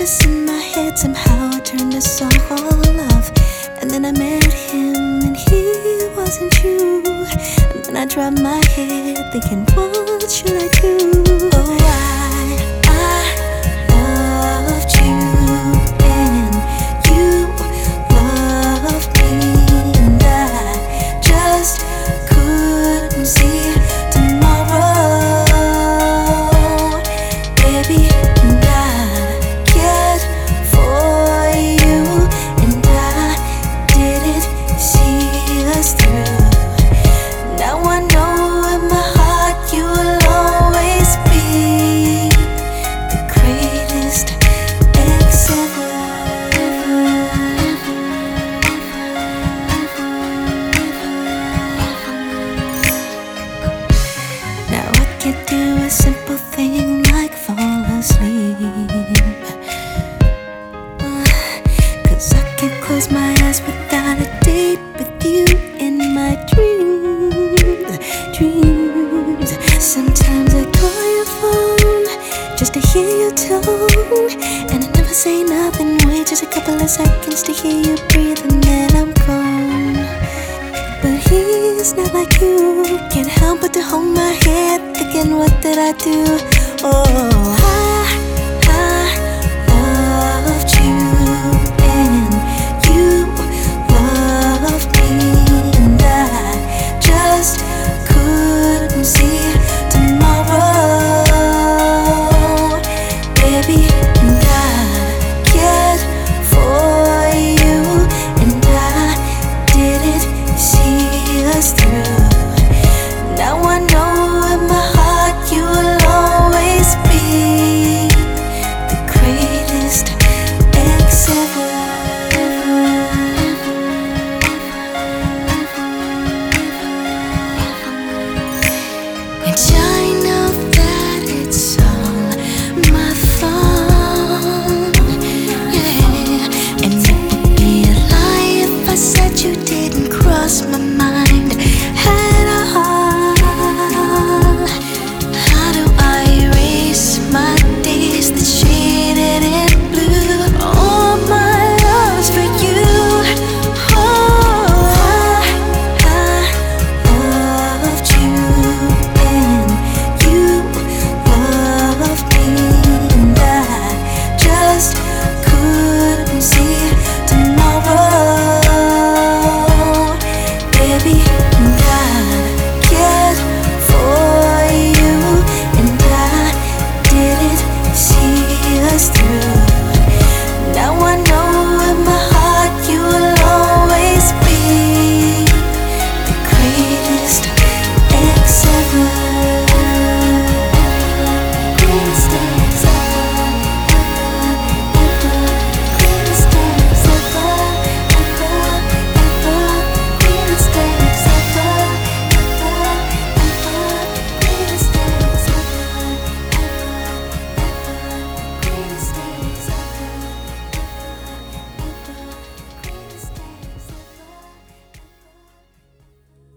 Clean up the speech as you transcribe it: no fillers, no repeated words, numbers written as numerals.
this in my head, somehow I turned this all off. And then I met him and he wasn't you. And then I dropped my head thinking, what should I do? Oh, I loved you and you loved me, and I just couldn't see tomorrow, baby. And I cared for you, and I didn't see us through. Now I know in my heart you will always be the greatest ex ever. Now I can't do a simple thing like fall asleep, 'cause I can't close my eyes without a date with you in my dreams. Sometimes I call your phone just to hear your tone, and I never say nothing, wait just a couple of seconds to hear you breathe, and then I'm gone. But he's not like you, can't help but to hold my head thinking, what did I do? Oh,